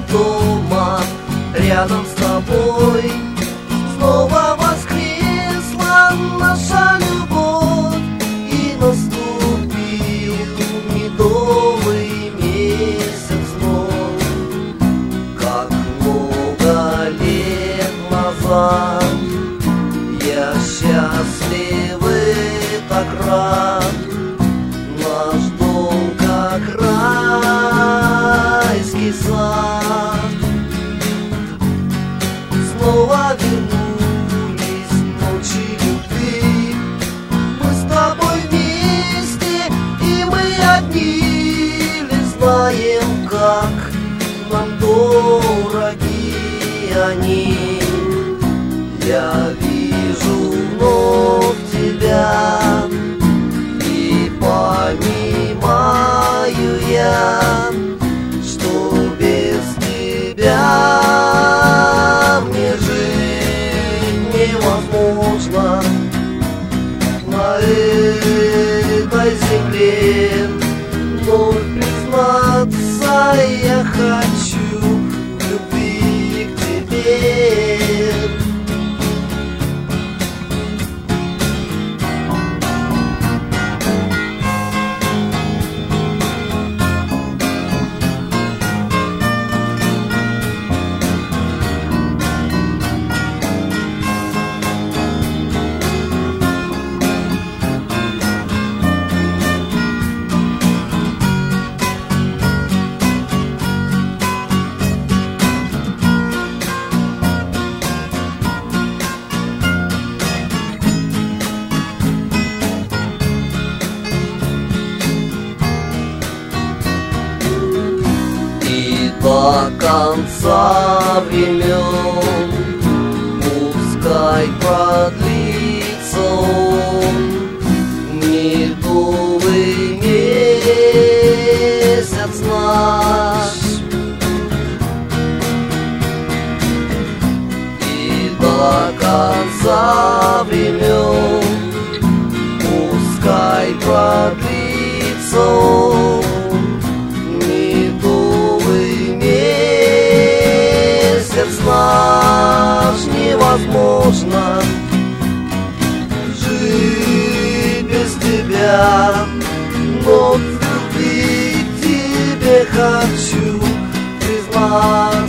дома рядом с тобой. Снова воскресла наша любовь, и наступил медовый месяц вновь. Как много лет назад я счастливый, так рад. Наш дом как райский сад. Снова вернулись ночи любви. Мы с тобой вместе, и мы одни лишь знаем, как нам дороги они. Я вижу вновь тебя, и понимаю я, что без тебя мне жить невозможно. На этой земле вновь признаться я хочу в любви к тебе. До конца времен пускай продлится он, медовый месяц наш. И до конца времен пускай продлится он, наш. Невозможно жить без тебя, но в любви к тебе хочу признать.